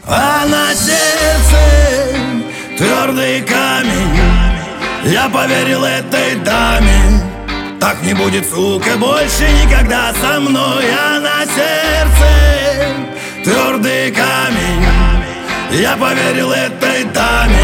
А на сердце твердый камень. Я поверил этой даме, так не будет, сука, больше никогда со мной. А на сердце твердый камень. Я поверил этой даме.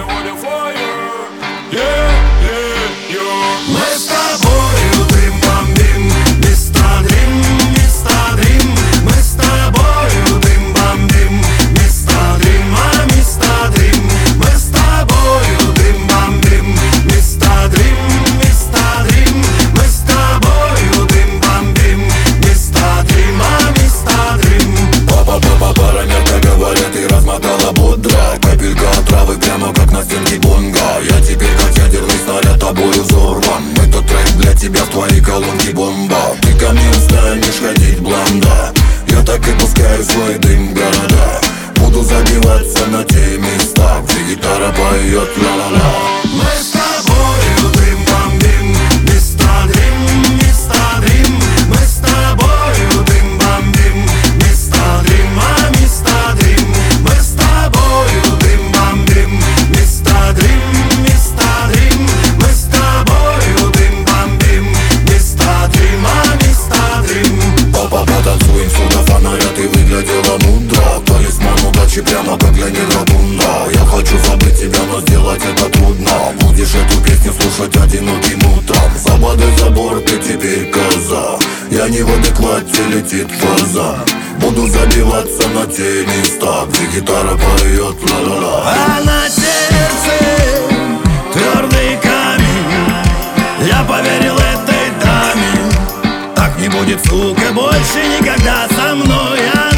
Мы с тобою дым бомбим, мистер Дрим. Мы с тобою дым бомбим, мистер Дрим, мистер Дрим. Мы с тобою дым бомбим, мистер Дрим. Мы с тобою дым бомбим, мистер Дрим, мистер Дрим. Папа, парамерка говорят, и размотала бодро. Капелька отравы прямо как на стенке бонга. Я теперь как ядерный снаряд тобою взорван. Этот трек для тебя в твоей колонке бомба. Ты ко мне устанешь ходить блонда. Я так и пускаю свой дым в города. Буду забиваться на те места, где гитара поет ла-ла-ла. Мы с тобою дым бомбим, мистер Дрим, мистер Дрим. Мы с тобою дым бомбим, мистер Дрим, мистер Дрим. Мы с тобою дым бомбим, мистер Дрим, мистер Дрим. Мы с тобою дым бомбим, мистер Дрим, мистер Дрим. Папа, потанцуем сюда фонаря, ты выглядела мудро. Талисман удачи прямо как для Нидробунда. Я хочу забыть тебя, но сделать это трудно. Будешь эту песню слушать одиноким утром. За водой за борт ты теперь коза. Я не в адеквате, летит фаза. Буду забиваться на те места, где гитара поет ла-ла-ла. А на сердце твердый камень. Я поверил этой даме, так не будет, сука, больше никогда со мной.